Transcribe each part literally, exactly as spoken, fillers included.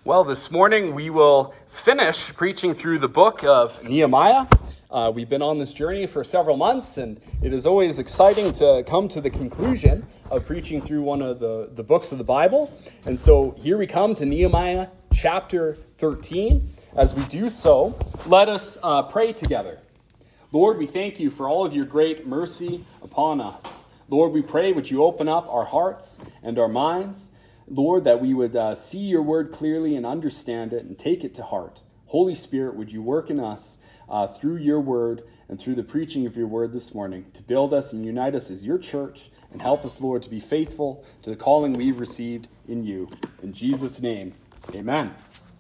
Well, this morning we will finish preaching through the book of Nehemiah. Uh, we've been on this journey for several months, and it is always exciting to come to the conclusion of preaching through one of the, the books of the Bible. And so here we come to Nehemiah chapter thirteen. As we do so, let us uh, pray together. Lord, we thank you for all of your great mercy upon us. Lord, we pray, would you open up our hearts and our minds, Lord, that we would uh, see your word clearly and understand it and take it to heart. Holy Spirit, would you work in us uh, through your word and through the preaching of your word this morning to build us and unite us as your church and help us, Lord, to be faithful to the calling we've received in you. In Jesus' name, amen.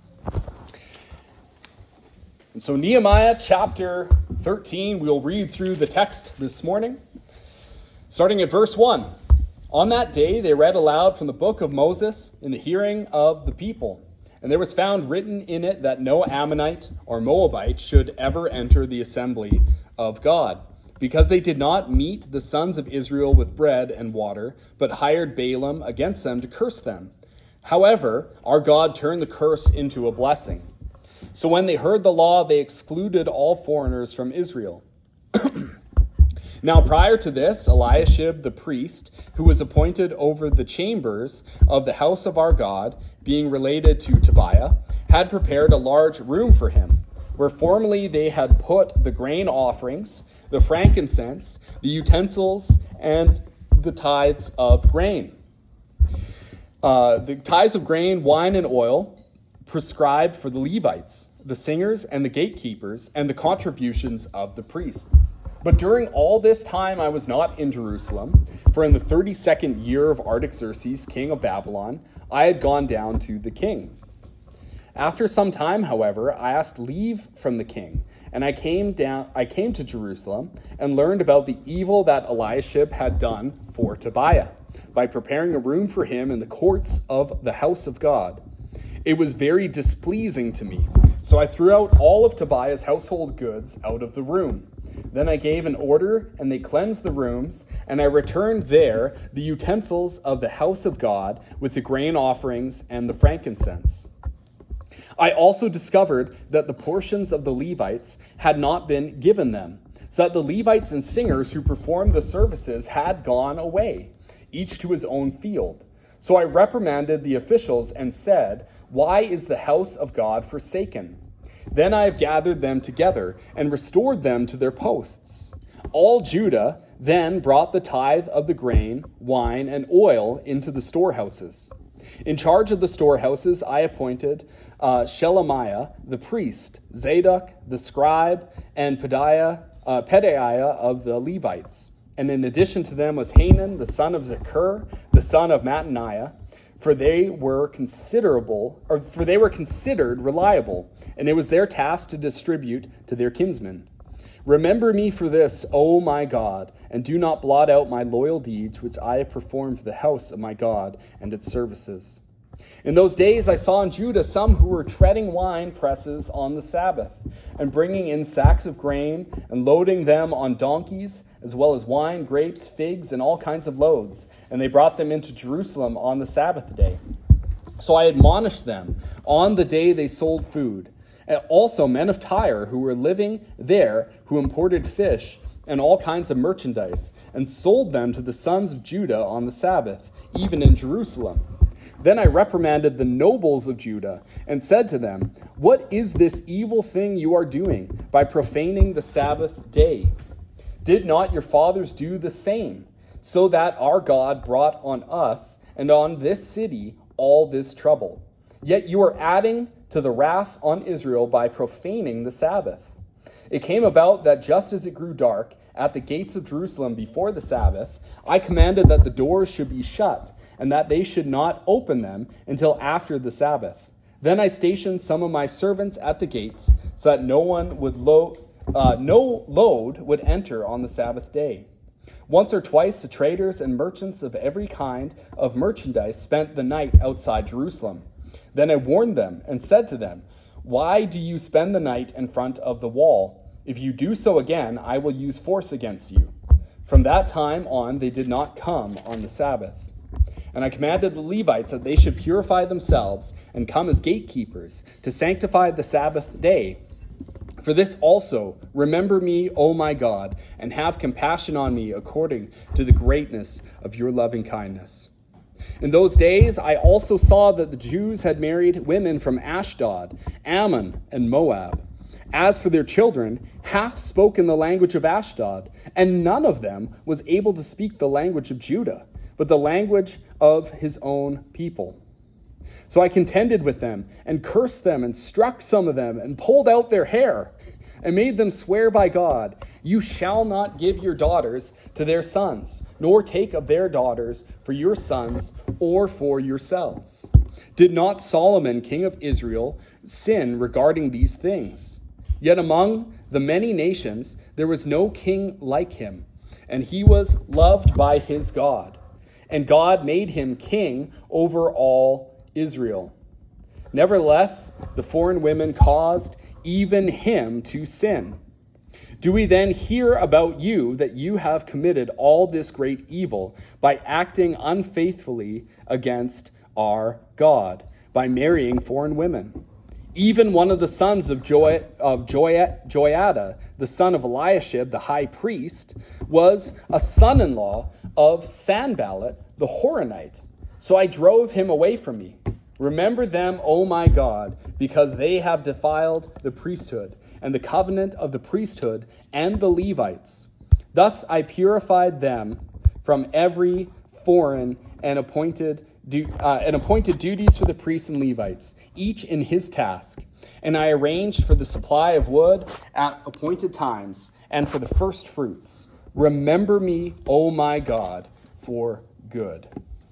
And so Nehemiah chapter thirteen, we'll read through the text this morning, starting at verse one. On that day, they read aloud from the book of Moses in the hearing of the people. And there was found written in it that no Ammonite or Moabite should ever enter the assembly of God, because they did not meet the sons of Israel with bread and water, but hired Balaam against them to curse them. However, our God turned the curse into a blessing. So when they heard the law, they excluded all foreigners from Israel. Now, prior to this, Eliashib the priest, who was appointed over the chambers of the house of our God, being related to Tobiah, had prepared a large room for him, where formerly they had put the grain offerings, the frankincense, the utensils, and the tithes of grain. Uh, the tithes of grain, wine, and oil prescribed for the Levites, the singers, and the gatekeepers, and the contributions of the priests. But during all this time I was not in Jerusalem, for in the thirty-second year of Artaxerxes, king of Babylon, I had gone down to the king. After some time, however, I asked leave from the king, and I came down. I came to Jerusalem and learned about the evil that Eliashib had done for Tobiah, by preparing a room for him in the courts of the house of God. It was very displeasing to me, so I threw out all of Tobiah's household goods out of the room. Then I gave an order, and they cleansed the rooms, and I returned there the utensils of the house of God with the grain offerings and the frankincense. I also discovered that the portions of the Levites had not been given them, so that the Levites and singers who performed the services had gone away, each to his own field. So I reprimanded the officials and said, "Why is the house of God forsaken?" Then I have gathered them together and restored them to their posts. All Judah then brought the tithe of the grain, wine, and oil into the storehouses. In charge of the storehouses, I appointed uh, Shelemiah the priest, Zadok the scribe, and Pedaiah, uh, Pedaiah of the Levites. And in addition to them was Hanan, the son of Zakur, the son of Mattaniah, for they were considerable, or for they were considered reliable, and it was their task to distribute to their kinsmen. Remember me for this, O my God, and do not blot out my loyal deeds, which I have performed for the house of my God and its services. In those days I saw in Judah some who were treading wine presses on the Sabbath, and bringing in sacks of grain, and loading them on donkeys, as well as wine, grapes, figs, and all kinds of loads. And they brought them into Jerusalem on the Sabbath day. So I admonished them on the day they sold food. And also men of Tyre who were living there, who imported fish and all kinds of merchandise, and sold them to the sons of Judah on the Sabbath, even in Jerusalem. Then I reprimanded the nobles of Judah and said to them, "What is this evil thing you are doing by profaning the Sabbath day? Did not your fathers do the same, so that our God brought on us and on this city all this trouble? Yet you are adding to the wrath on Israel by profaning the Sabbath." It came about that just as it grew dark at the gates of Jerusalem before the Sabbath, I commanded that the doors should be shut and that they should not open them until after the Sabbath. Then I stationed some of my servants at the gates so that no one would load, uh, no load would enter on the Sabbath day. Once or twice the traders and merchants of every kind of merchandise spent the night outside Jerusalem. Then I warned them and said to them, "Why do you spend the night in front of the wall? If you do so again, I will use force against you." From that time on, they did not come on the Sabbath. And I commanded the Levites that they should purify themselves and come as gatekeepers to sanctify the Sabbath day. For this also, remember me, O my God, and have compassion on me according to the greatness of your loving kindness. In those days, I also saw that the Jews had married women from Ashdod, Ammon, and Moab. As for their children, half spoke in the language of Ashdod, and none of them was able to speak the language of Judah, but the language of his own people. So I contended with them, and cursed them, and struck some of them, and pulled out their hair, and made them swear by God, you shall not give your daughters to their sons, nor take of their daughters for your sons or for yourselves. Did not Solomon, king of Israel, sin regarding these things? Yet among the many nations there was no king like him, and he was loved by his God. And God made him king over all Israel. Nevertheless, the foreign women caused even him to sin. Do we then hear about you that you have committed all this great evil by acting unfaithfully against our God, by marrying foreign women? Even one of the sons of, Joy, of Joy, Joiada, the son of Eliashib, the high priest, was a son-in-law of Sanballat, the Horonite. So I drove him away from me. Remember them, O my God, because they have defiled the priesthood and the covenant of the priesthood and the Levites. Thus I purified them from every foreign and appointed uh, and appointed duties for the priests and Levites, each in his task. And I arranged for the supply of wood at appointed times and for the first fruits. Remember me, O my God, for good.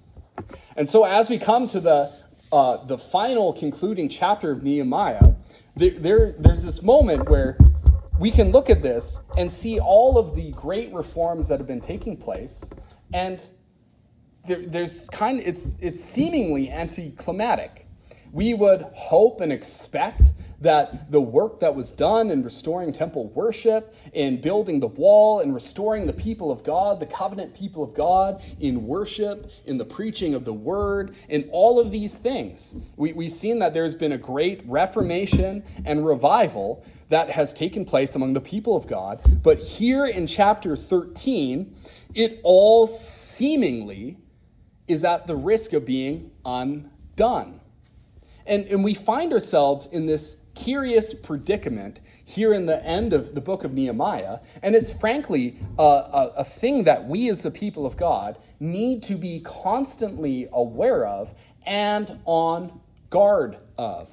And so as we come to the uh, the final concluding chapter of Nehemiah, there, there there's this moment where we can look at this and see all of the great reforms that have been taking place, and there, there's kind of, it's it's seemingly anticlimactic. We would hope and expect that the work that was done in restoring temple worship, in building the wall, in restoring the people of God, the covenant people of God, in worship, in the preaching of the word, in all of these things, we, we've seen that there's been a great reformation and revival that has taken place among the people of God. But here in chapter thirteen, it all seemingly is at the risk of being undone. And, and we find ourselves in this curious predicament here in the end of the book of Nehemiah. And it's frankly a, a, a thing that we as the people of God need to be constantly aware of and on guard of.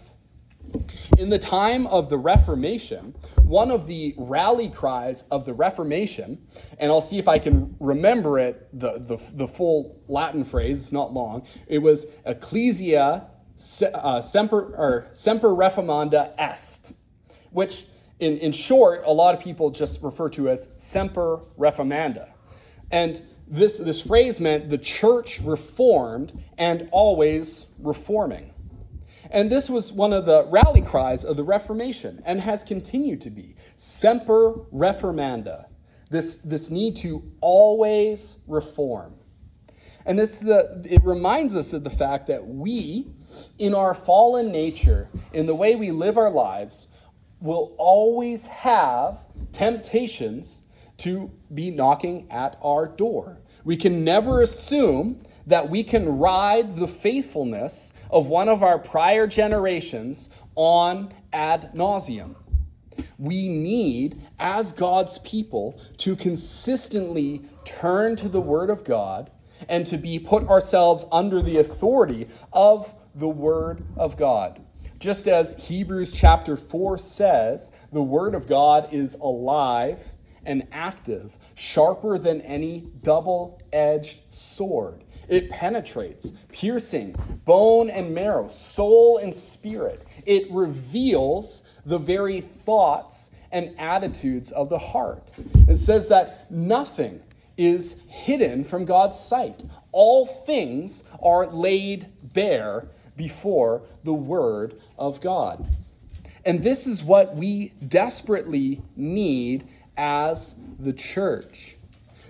In the time of the Reformation, one of the rally cries of the Reformation, and I'll see if I can remember it, the, the, the full Latin phrase, it's not long, it was Ecclesia Uh, semper, or semper reformanda est, which in, in short, a lot of people just refer to as semper reformanda. And this, this phrase meant the church reformed and always reforming. And this was one of the rally cries of the Reformation and has continued to be. Semper reformanda. This, this need to always reform. And it's the, it reminds us of the fact that we, in our fallen nature, in the way we live our lives, will always have temptations to be knocking at our door. We can never assume that we can ride the faithfulness of one of our prior generations on ad nauseum. We need, as God's people, to consistently turn to the Word of God and to be put ourselves under the authority of the Word of God. Just as Hebrews chapter four says, the Word of God is alive and active, sharper than any double-edged sword. It penetrates, piercing bone and marrow, soul and spirit. It reveals the very thoughts and attitudes of the heart. It says that nothing is hidden from God's sight. All things are laid bare before the Word of God. And this is what we desperately need as the church.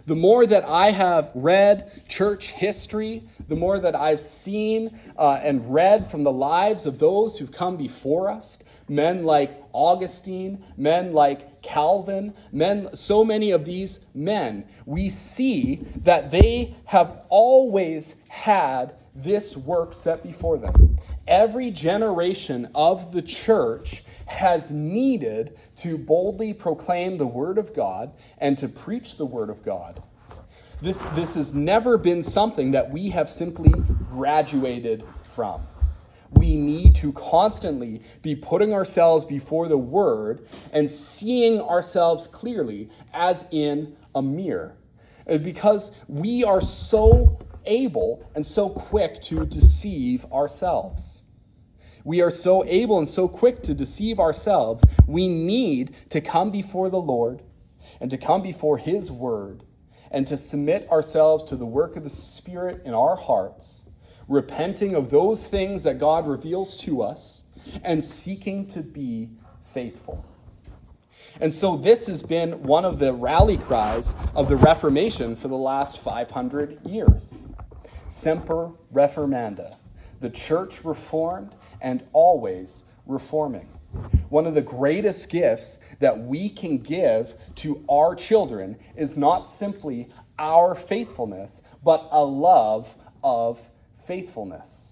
The more that I have read church history, the more that I've seen uh, and read from the lives of those who've come before us, men like Augustine, men like Calvin, men, so many of these men, we see that they have always had this work set before them. Every generation of the church has needed to boldly proclaim the word of God and to preach the word of God. This, this has never been something that we have simply graduated from. We need to constantly be putting ourselves before the word and seeing ourselves clearly as in a mirror. Because we are so able and so quick to deceive ourselves. We are so able and so quick to deceive ourselves. We need to come before the Lord and to come before his word and to submit ourselves to the work of the Spirit in our hearts, repenting of those things that God reveals to us and seeking to be faithful. And so this has been one of the rally cries of the Reformation for the last five hundred years. Semper Reformanda. The church reformed and always reforming. One of the greatest gifts that we can give to our children is not simply our faithfulness, but a love of faithfulness.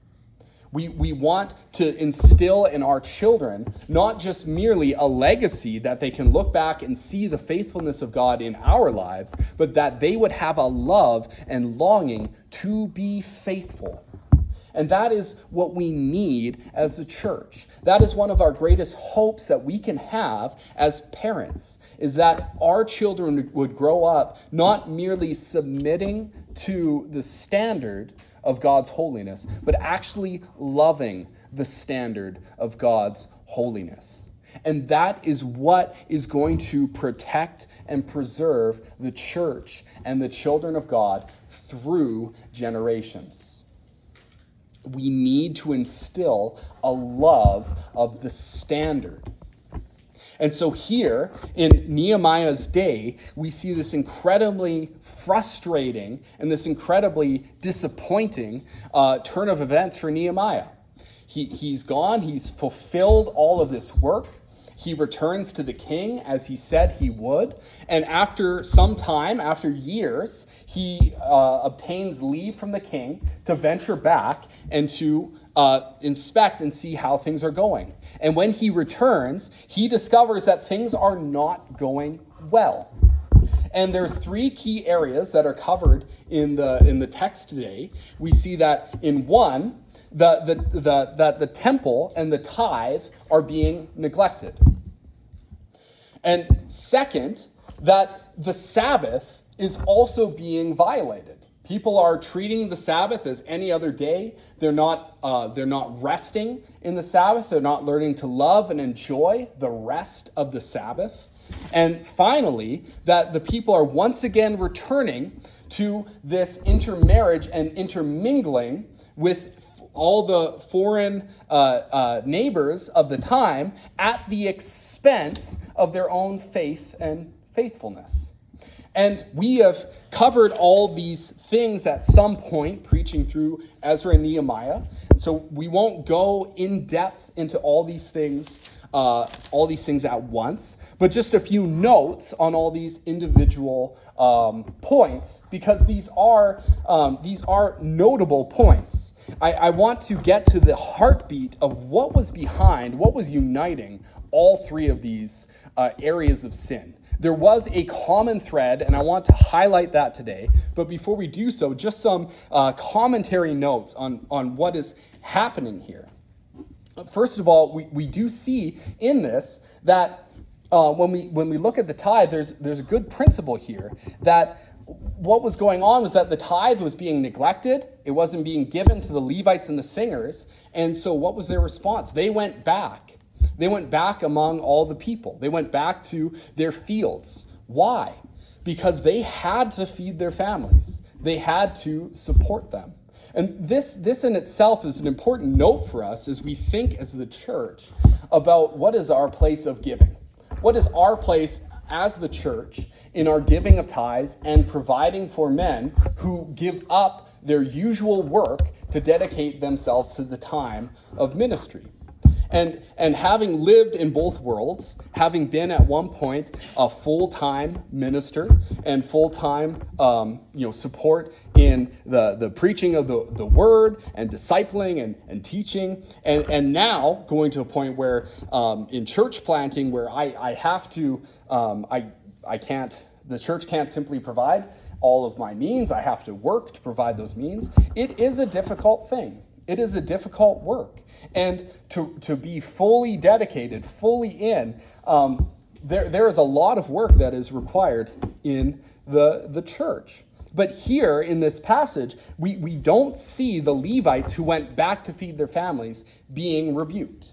We, we want to instill in our children not just merely a legacy that they can look back and see the faithfulness of God in our lives, but that they would have a love and longing to be faithful. And that is what we need as a church. That is one of our greatest hopes that we can have as parents, is that our children would grow up not merely submitting to the standard of God's holiness, but actually loving the standard of God's holiness. And that is what is going to protect and preserve the church and the children of God through generations. We need to instill a love of the standard. And so here in Nehemiah's day, we see this incredibly frustrating and this incredibly disappointing uh, turn of events for Nehemiah. He, he's gone, he's fulfilled all of this work. He returns to the king as he said he would. And after some time, after years, he uh, obtains leave from the king to venture back and to uh, inspect and see how things are going. And when he returns, he discovers that things are not going well. And there's three key areas that are covered in the in the text today. We see that in one, the the the that the temple and the tithe are being neglected. And second, that the Sabbath is also being violated. People are treating the Sabbath as any other day. They're not uh, they're not resting in the Sabbath. They're not learning to love and enjoy the rest of the Sabbath. And finally, that the people are once again returning to this intermarriage and intermingling with all the foreign uh, uh, neighbors of the time at the expense of their own faith and faithfulness. And we have covered all these things at some point, preaching through Ezra and Nehemiah. So we won't go in depth into all these things, uh, all these things at once, but just a few notes on all these individual um, points, because these are um, these are notable points. I, I want to get to the heartbeat of what was behind, what was uniting all three of these uh, areas of sin. There was a common thread, and I want to highlight that today. But before we do so, just some uh, commentary notes on, on what is happening here. First of all, we, we do see in this that uh, when we when we look at the tithe, there's there's a good principle here that what was going on was that the tithe was being neglected. It wasn't being given to the Levites and the singers. And so what was their response? They went back. They went back among all the people. They went back to their fields. Why? Because they had to feed their families. They had to support them. And this, this in itself is an important note for us as we think as the church about what is our place of giving. What is our place as the church in our giving of tithes and providing for men who give up their usual work to dedicate themselves to the time of ministry. And, and having lived in both worlds, having been at one point a full-time minister and full-time um, you know, support in the, the preaching of the, the word and discipling and, and teaching, and, and now going to a point where um, in church planting where I, I have to, um, I, I can't, the church can't simply provide all of my means. I have to work to provide those means. It is a difficult thing. It is a difficult work. And to, to be fully dedicated, fully in, um, there, there is a lot of work that is required in the, the church. But here in this passage, we, we don't see the Levites who went back to feed their families being rebuked.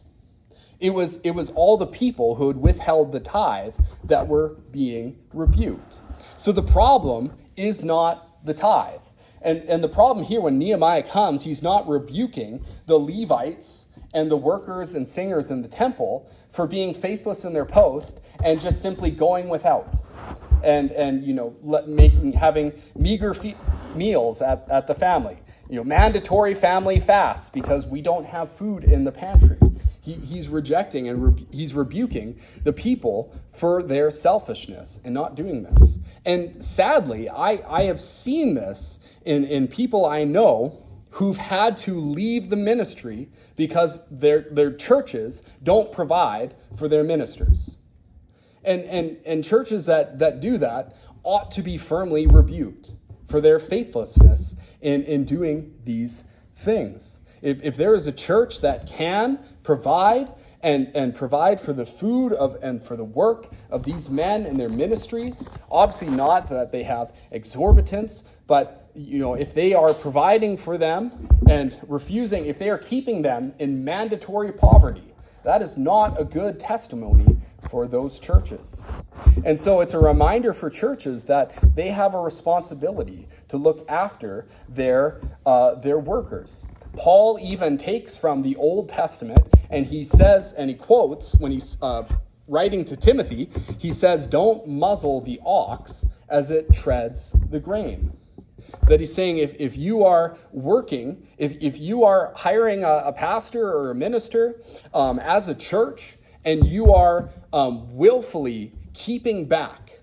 It was, it was all the people who had withheld the tithe that were being rebuked. So the problem is not the tithe. And, and the problem here when Nehemiah comes, he's not rebuking the Levites and the workers and singers in the temple for being faithless in their post and just simply going without. And, and you know, making having meager fe- meals at, at the family. You know, mandatory family fasts because we don't have food in the pantry. He, he's rejecting and re- he's rebuking the people for their selfishness and not doing this. And sadly, I, I have seen this in, in people I know who've had to leave the ministry because their, their churches don't provide for their ministers. And, and, and churches that, that do that ought to be firmly rebuked for their faithlessness in, in doing these things. If, if there is a church that can provide and, and provide for the food of and for the work of these men and their ministries, obviously not that they have exorbitance, but you know, if they are providing for them and refusing, if they are keeping them in mandatory poverty, that is not a good testimony for those churches. And so it's a reminder for churches that they have a responsibility to look after their uh, their workers. Paul even takes from the Old Testament, and he says, and he quotes when he's uh, writing to Timothy, he says, "Don't muzzle the ox as it treads the grain." That he's saying if, if you are working, if, if you are hiring a, a pastor or a minister um, as a church, and you are um, willfully keeping back,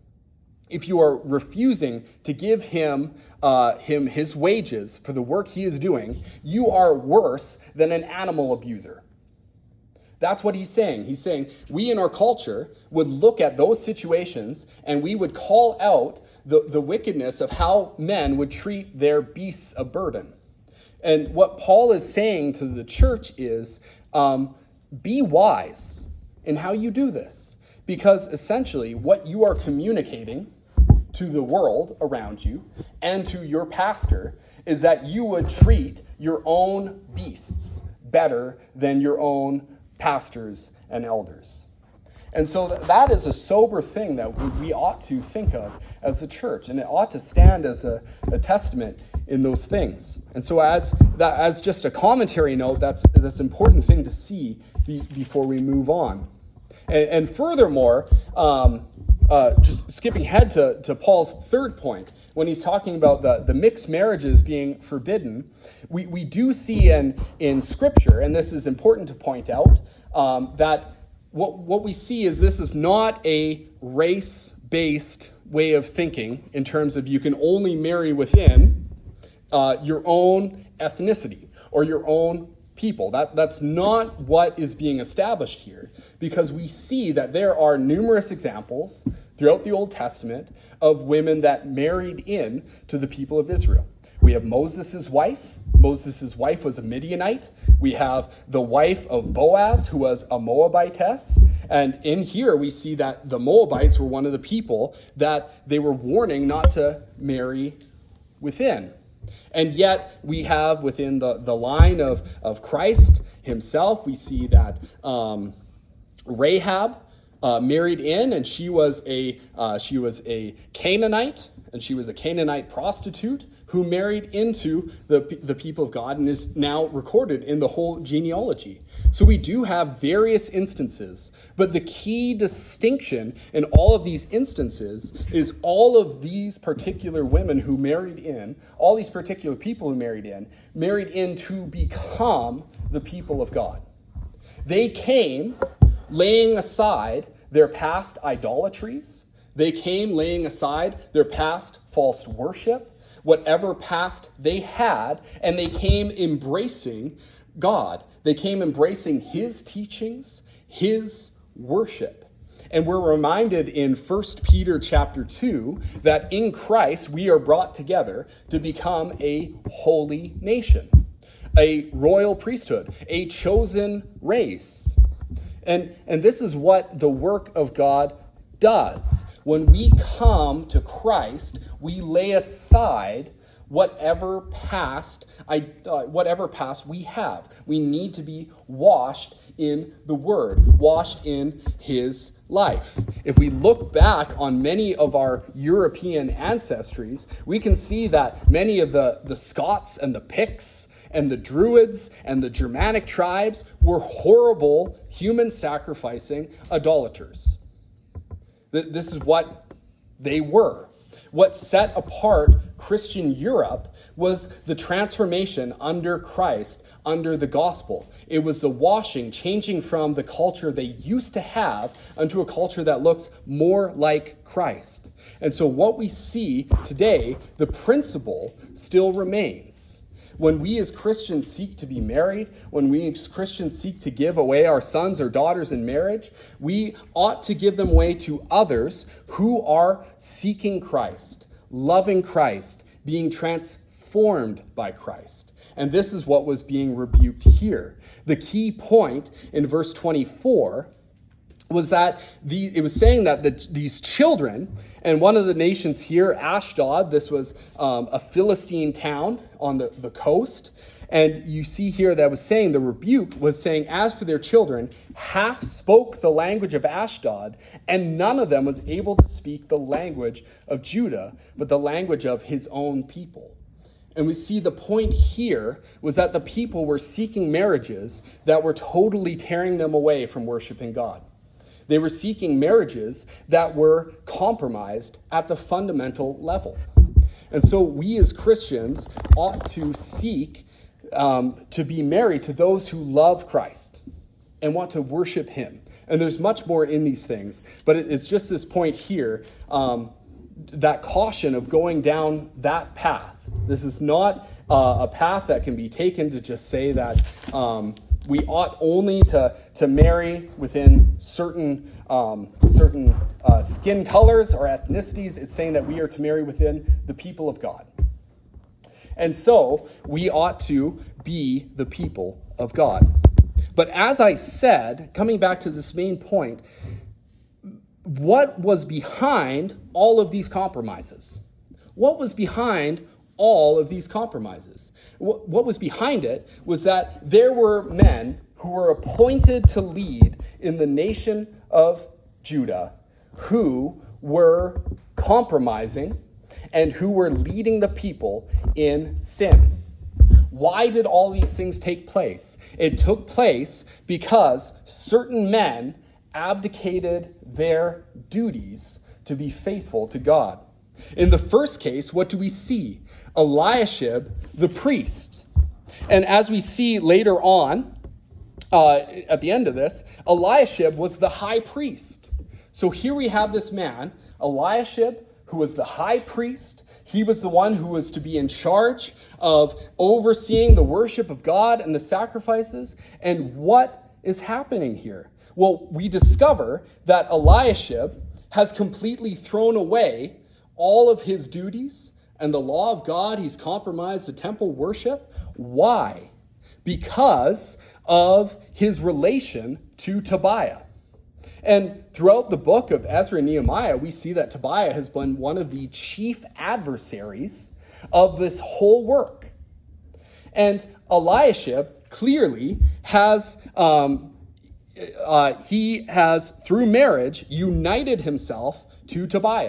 if you are refusing to give him uh, him his wages for the work he is doing, you are worse than an animal abuser. That's what he's saying. He's saying we in our culture would look at those situations and we would call out the, the wickedness of how men would treat their beasts of burden. And what Paul is saying to the church is, um, be wise in how you do this. Because essentially what you are communicating to the world around you and to your pastor is that you would treat your own beasts better than your own pastors and elders. And so that is a sober thing that we ought to think of as a church, and it ought to stand as a, a testament in those things. And so as that, as just a commentary note, that's this important thing to see be, before we move on. And, and furthermore, um, uh, just skipping ahead to, to Paul's third point, when he's talking about the, the mixed marriages being forbidden, we, we do see in, in Scripture, and this is important to point out, um, that what, what we see is this is not a race-based way of thinking in terms of you can only marry within uh, your own ethnicity or your own people. That, that's not what is being established here, because we see that there are numerous examples throughout the Old Testament of women that married in to the people of Israel. We have Moses' wife. Moses' wife was a Midianite. We have the wife of Boaz, who was a Moabitess. And in here we see that the Moabites were one of the people that they were warning not to marry within. And yet we have within the, the line of, of Christ himself, we see that um, Rahab uh, married in, and she was a uh, she was a Canaanite, and she was a Canaanite prostitute who married into the, the people of God and is now recorded in the whole genealogy. So we do have various instances, but the key distinction in all of these instances is all of these particular women who married in, all these particular people who married in, married in to become the people of God. They came laying aside their past idolatries. They came laying aside their past false worship, whatever past they had, and they came embracing God. They came embracing his teachings, his worship. And we're reminded in First Peter chapter two that in Christ we are brought together to become a holy nation, a royal priesthood, a chosen race. And, and this is what the work of God does. When we come to Christ, we lay aside whatever past, I, uh, whatever past we have. We need to be washed in the Word, washed in his life. If we look back on many of our European ancestries, we can see that many of the, the Scots and the Picts and the Druids and the Germanic tribes were horrible human sacrificing idolaters. This is what they were. What set apart Christian Europe was the transformation under Christ, under the gospel. It was the washing, changing from the culture they used to have into a culture that looks more like Christ. And so what we see today, the principle still remains. When we as Christians seek to be married, when we as Christians seek to give away our sons or daughters in marriage, we ought to give them away to others who are seeking Christ, loving Christ, being transformed by Christ. And this is what was being rebuked here. The key point in verse twenty-four was that the, it was saying that the, these children, and one of the nations here, Ashdod, this was um, a Philistine town on the, the coast. And you see here that was saying, the rebuke was saying, as for their children, half spoke the language of Ashdod, and none of them was able to speak the language of Judah, but the language of his own people. And we see the point here was that the people were seeking marriages that were totally tearing them away from worshiping God. They were seeking marriages that were compromised at the fundamental level. And so we as Christians ought to seek um, to be married to those who love Christ and want to worship him. And there's much more in these things, but it's just this point here, um, that caution of going down that path. This is not uh, a path that can be taken to just say that um, we ought only to, to marry within certain um, certain uh, skin colors or ethnicities. It's saying that we are to marry within the people of God. And so we ought to be the people of God. But as I said, coming back to this main point, what was behind all of these compromises? What was behind all of these compromises? What was behind it was that there were men who were appointed to lead in the nation of Judah who were compromising and who were leading the people in sin. Why did all these things take place? It took place because certain men abdicated their duties to be faithful to God. In the first case, what do we see? Eliashib, the priest. And as we see later on, uh, at the end of this, Eliashib was the high priest. So here we have this man, Eliashib, who was the high priest. He was the one who was to be in charge of overseeing the worship of God and the sacrifices. And what is happening here? Well, we discover that Eliashib has completely thrown away all of his duties and the law of God. He's compromised the temple worship. Why? Because of his relation to Tobiah. And throughout the book of Ezra and Nehemiah, we see that Tobiah has been one of the chief adversaries of this whole work. And Eliashib clearly has, um, uh, he has, through marriage, united himself to Tobiah.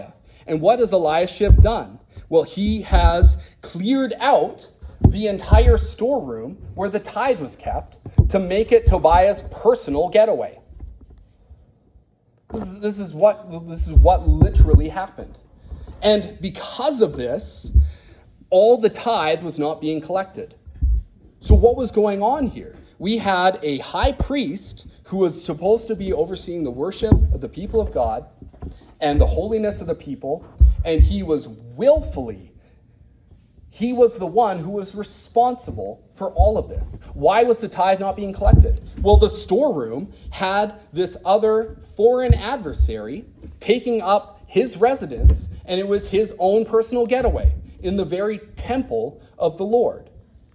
And what has Eliashib done? Well, he has cleared out the entire storeroom where the tithe was kept to make it Tobiah's personal getaway. This is, this is what this is what literally happened. And because of this, all the tithe was not being collected. So what was going on here? We had a high priest who was supposed to be overseeing the worship of the people of God and the holiness of the people, and he was willfully, he was the one who was responsible for all of this. Why was the tithe not being collected? Well, the storeroom had this other foreign adversary taking up his residence, and it was his own personal getaway in the very temple of the Lord.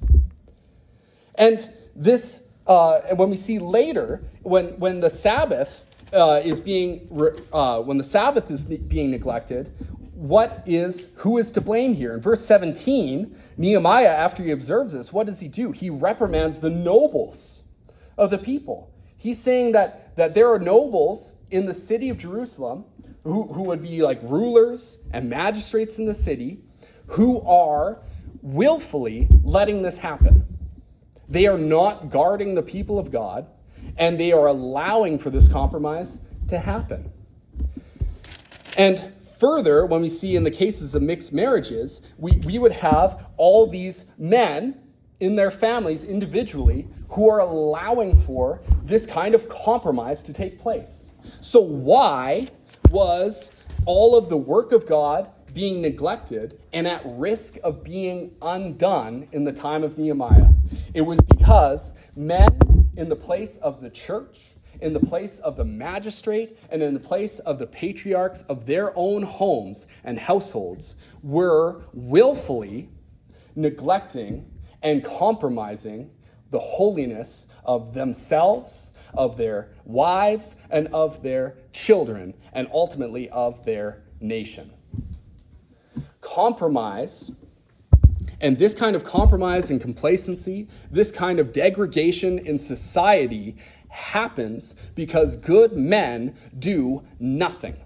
And this, uh, and when we see later, when when the Sabbath uh, is being uh, when the Sabbath is being neglected, what is who is to blame here? In verse seventeen, Nehemiah, after he observes this, what does he do? He reprimands the nobles of the people. He's saying that that there are nobles in the city of Jerusalem who, who would be like rulers and magistrates in the city who are willfully letting this happen. They are not guarding the people of God, and they are allowing for this compromise to happen. And further, when we see in the cases of mixed marriages, we, we would have all these men in their families individually who are allowing for this kind of compromise to take place. So why was all of the work of God being neglected and at risk of being undone in the time of Nehemiah? It was because men in the place of the church, in the place of the magistrate, and in the place of the patriarchs of their own homes and households were willfully neglecting and compromising the holiness of themselves, of their wives, and of their children, and ultimately of their nation. Compromise, and this kind of compromise and complacency, this kind of degradation in society happens because good men do nothing.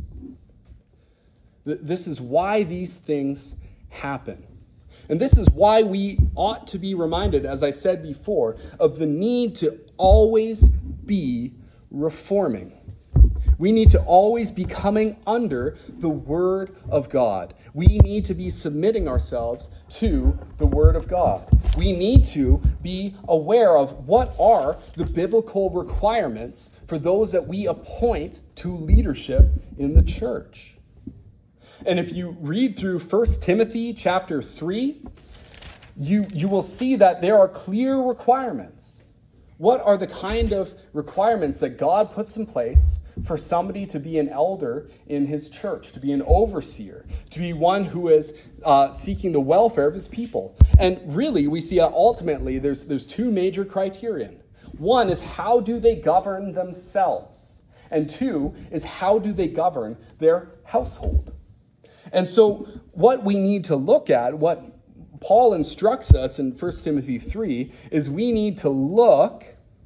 This is why these things happen. And this is why we ought to be reminded, as I said before, of the need to always be reforming. We need to always be coming under the Word of God. We need to be submitting ourselves to the Word of God. We need to be aware of what are the biblical requirements for those that we appoint to leadership in the church. And if you read through First Timothy chapter three, you, you will see that there are clear requirements. What are the kind of requirements that God puts in place for somebody to be an elder in his church, to be an overseer, to be one who is uh, seeking the welfare of his people? And really, we see uh, ultimately there's, there's two major criterion. One is how do they govern themselves? And two is how do they govern their household? And so what we need to look at, what Paul instructs us in First Timothy three, is we need to look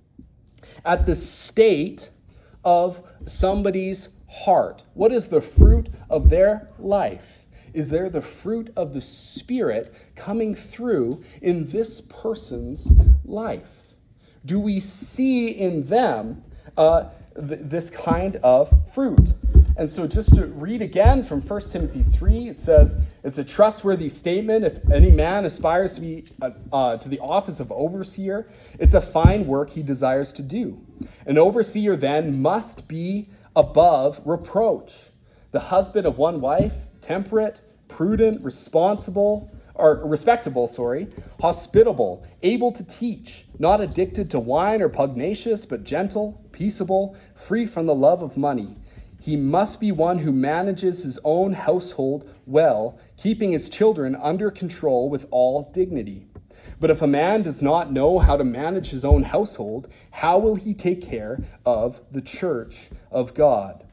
at the state of somebody's heart. What is the fruit of their life? Is there the fruit of the Spirit coming through in this person's life? Do we see in them uh, th- this kind of fruit? And so just to read again from First Timothy three, it says, it's a trustworthy statement. If any man aspires to be uh, uh, to the office of overseer, it's a fine work he desires to do. An overseer then must be above reproach, the husband of one wife, temperate, prudent, responsible, or respectable, sorry, hospitable, able to teach, not addicted to wine or pugnacious, but gentle, peaceable, free from the love of money. He must be one who manages his own household well, keeping his children under control with all dignity. But if a man does not know how to manage his own household, how will he take care of the church of God?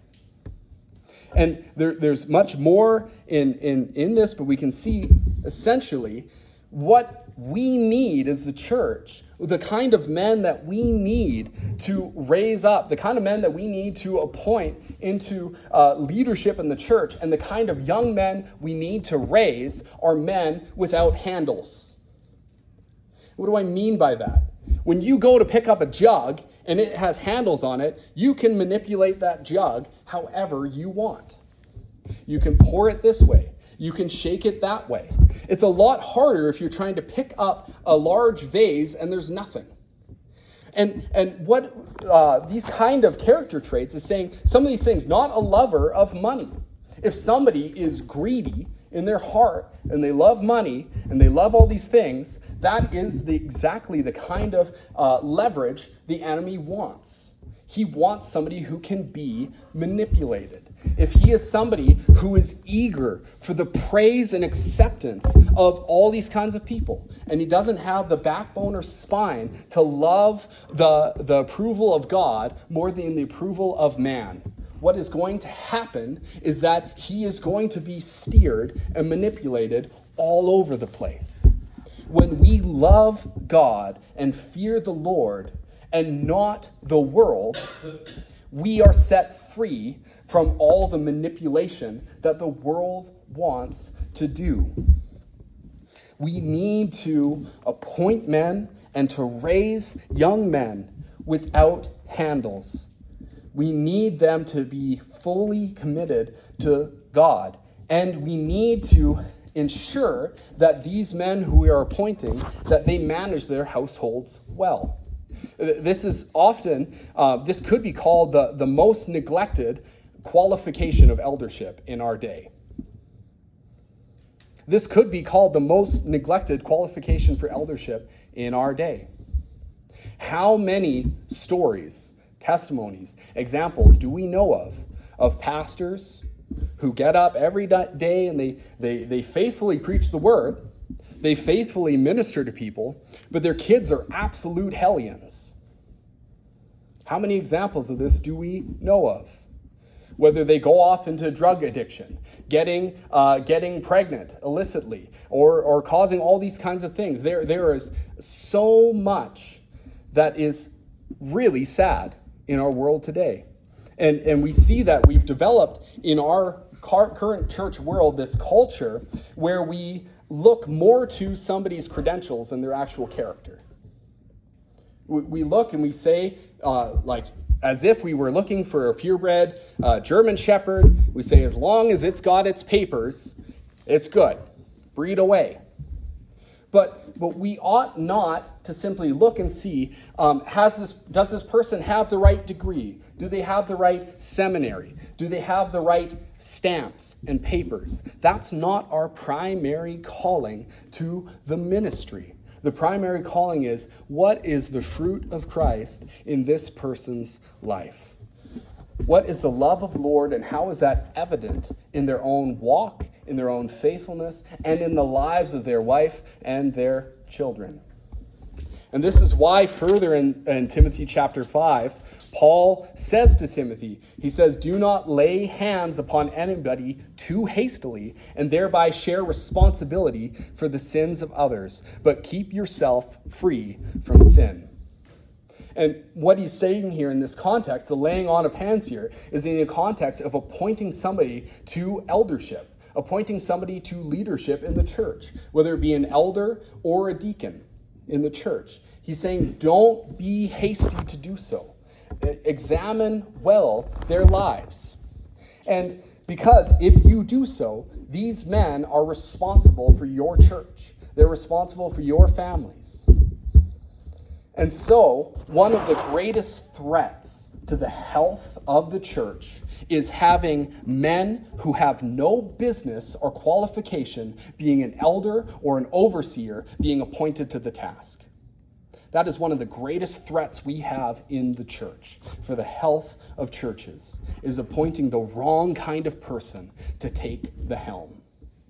And there, there's much more in, in, in this, but we can see essentially what we need as the church, the kind of men that we need to raise up, the kind of men that we need to appoint into uh, leadership in the church, and the kind of young men we need to raise are men without handles. What do I mean by that? When you go to pick up a jug and it has handles on it, you can manipulate that jug however you want. You can pour it this way. You can shake it that way. It's a lot harder if you're trying to pick up a large vase and there's nothing. And and what uh, these kind of character traits is saying, some of these things, not a lover of money. If somebody is greedy in their heart and they love money and they love all these things, that is the, exactly the kind of uh, leverage the enemy wants. He wants somebody who can be manipulated. If he is somebody who is eager for the praise and acceptance of all these kinds of people, and he doesn't have the backbone or spine to love the, the approval of God more than the approval of man, what is going to happen is that he is going to be steered and manipulated all over the place. When we love God and fear the Lord and not the world, we are set free from all the manipulation that the world wants to do. We need to appoint men and to raise young men without handles. We need them to be fully committed to God, and we need to ensure that these men who we are appointing, that they manage their households well. This is often, uh, this could be called the, the most neglected qualification of eldership in our day. This could be called the most neglected qualification for eldership in our day. How many stories, testimonies, examples do we know of, of pastors who get up every day and they, they, they faithfully preach the word, they faithfully minister to people, but their kids are absolute hellions? How many examples of this do we know of? Whether they go off into drug addiction, getting uh, getting pregnant illicitly, or or causing all these kinds of things. There there is so much that is really sad in our world today. And, and we see that we've developed in our current church world this culture where we look more to somebody's credentials than their actual character. We, we look and we say, uh, like, as if we were looking for a purebred uh, German Shepherd, we say, as long as it's got its papers, it's good. Breed away. But but we ought not to simply look and see, um, has this does this person have the right degree? Do they have the right seminary? Do they have the right stamps and papers? That's not our primary calling to the ministry. The primary calling is, what is the fruit of Christ in this person's life? What is the love of the Lord, and how is that evident in their own walk, in their own faithfulness, and in the lives of their wife and their children? And this is why further in, in Timothy chapter five, Paul says to Timothy, he says, do not lay hands upon anybody too hastily and thereby share responsibility for the sins of others, but keep yourself free from sin. And what he's saying here in this context, the laying on of hands here, is in the context of appointing somebody to eldership, appointing somebody to leadership in the church, whether it be an elder or a deacon in the church. He's saying, don't be hasty to do so. Examine well their lives. And because if you do so, these men are responsible for your church. They're responsible for your families. And so, one of the greatest threats to the health of the church is having men who have no business or qualification being an elder or an overseer being appointed to the task. That is one of the greatest threats we have in the church for the health of churches, is appointing the wrong kind of person to take the helm.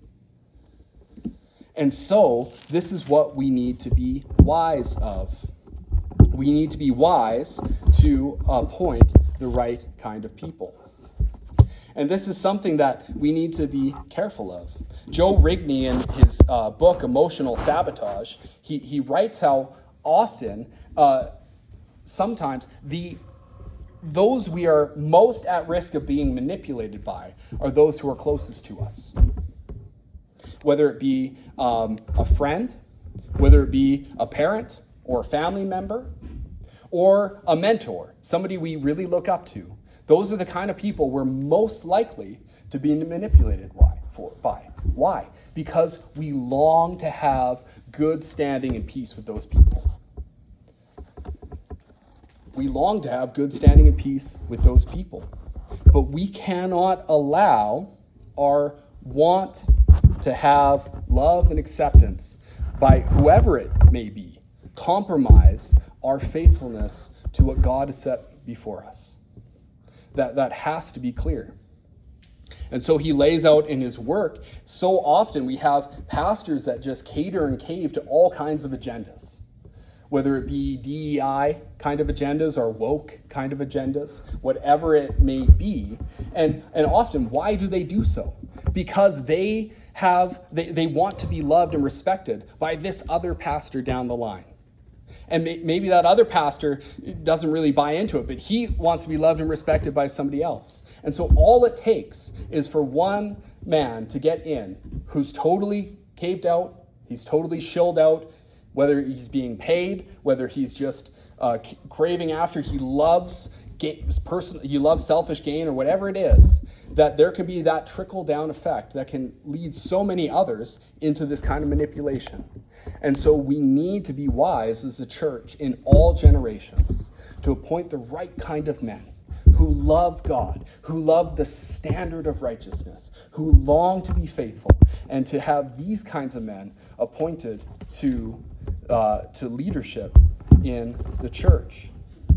And so, this is what we need to be wise of. We need to be wise to appoint the right kind of people. And this is something that we need to be careful of. Joe Rigney, in his uh, book, Emotional Sabotage, he, he writes how often, uh, sometimes, the those we are most at risk of being manipulated by are those who are closest to us. Whether it be um, a friend, whether it be a parent or a family member, or a mentor, somebody we really look up to. Those are the kind of people we're most likely to be manipulated by. For, by. Why? Because we long to have good standing and peace with those people. We long to have good standing and peace with those people. But we cannot allow our want to have love and acceptance by whoever it may be compromise our faithfulness to what God has set before us. That, that has to be clear. And so he lays out in his work, so often we have pastors that just cater and cave to all kinds of agendas. Whether it be D E I kind of agendas or woke kind of agendas, whatever it may be. And, and often, why do they do so? Because they have they, they want to be loved and respected by this other pastor down the line. And may, maybe that other pastor doesn't really buy into it, but he wants to be loved and respected by somebody else. And so all it takes is for one man to get in who's totally caved out, he's totally shilled out, whether he's being paid, whether he's just uh, craving after, he loves gain, person, he loves selfish gain or whatever it is, that there can be that trickle-down effect that can lead so many others into this kind of manipulation. And so we need to be wise as a church in all generations to appoint the right kind of men who love God, who love the standard of righteousness, who long to be faithful, and to have these kinds of men appointed to Uh, to leadership in the church.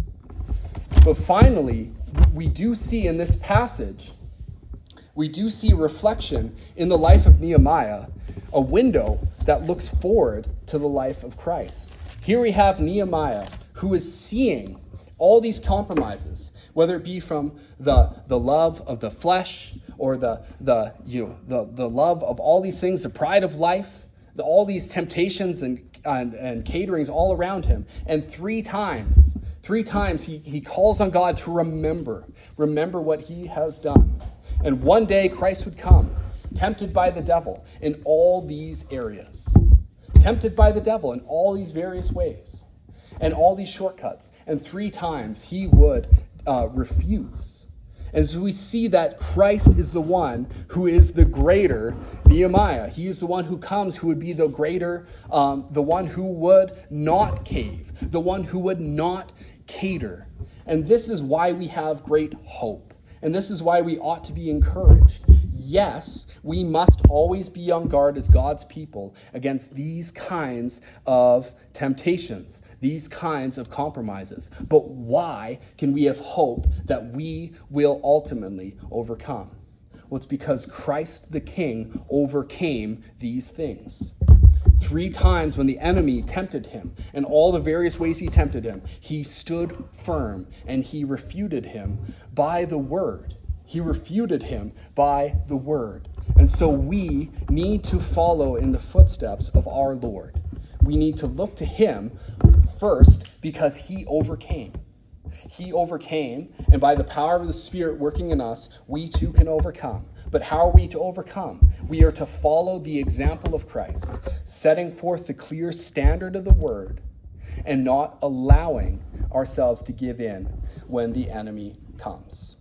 But finally, we do see in this passage, we do see reflection in the life of Nehemiah, a window that looks forward to the life of Christ. Here we have Nehemiah, who is seeing all these compromises, whether it be from the, the love of the flesh or the, the, you know, the, the love of all these things, the pride of life, the, all these temptations and And, and caterings all around him. And three times, three times he, he calls on God to remember, remember what he has done. And one day Christ would come, tempted by the devil in all these areas. Tempted by the devil in all these various ways. And all these shortcuts. And three times he would uh, refuse. And so we see that Christ is the one who is the greater Nehemiah. He is the one who comes, who would be the greater, um, the one who would not cave, the one who would not cater. And this is why we have great hope. And this is why we ought to be encouraged. Yes, we must always be on guard as God's people against these kinds of temptations, these kinds of compromises. But why can we have hope that we will ultimately overcome? Well, it's because Christ the King overcame these things. Three times when the enemy tempted him, and all the various ways he tempted him, he stood firm and he refuted him by the word. He refuted him by the word. And so we need to follow in the footsteps of our Lord. We need to look to him first because he overcame. He overcame, and by the power of the Spirit working in us, we too can overcome. But how are we to overcome? We are to follow the example of Christ, setting forth the clear standard of the word and not allowing ourselves to give in when the enemy comes.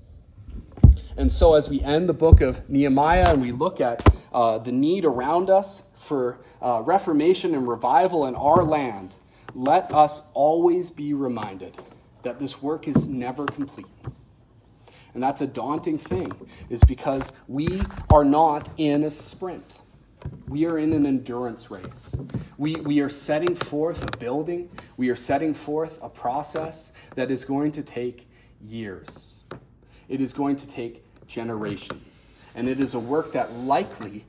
And so as we end the book of Nehemiah and we look at uh, the need around us for uh, reformation and revival in our land, let us always be reminded that this work is never complete. And that's a daunting thing, is because we are not in a sprint. We are in an endurance race. We, we are setting forth a building. We are setting forth a process that is going to take years. It is going to take generations. And it is a work that likely,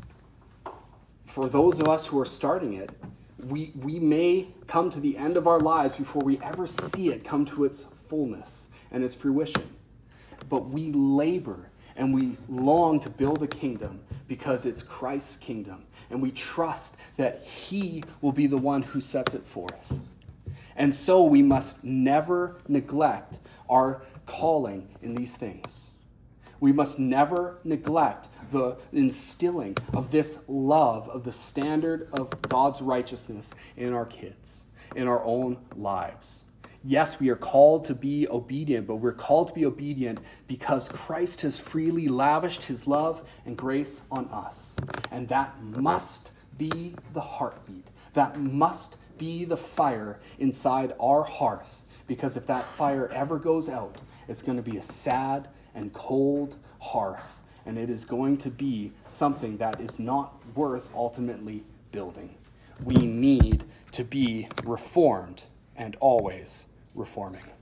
for those of us who are starting it, we, we may come to the end of our lives before we ever see it come to its fullness and its fruition. But we labor And we long to build a kingdom because it's Christ's kingdom. And we trust that he will be the one who sets it forth. And so we must never neglect our calling in these things. We must never neglect the instilling of this love of the standard of God's righteousness in our kids, in our own lives. Yes, we are called to be obedient, but we're called to be obedient because Christ has freely lavished his love and grace on us. And that must be the heartbeat. That must be the fire inside our hearth. Because if that fire ever goes out, it's going to be a sad and cold hearth. And it is going to be something that is not worth ultimately building. We need to be reformed and always reforming.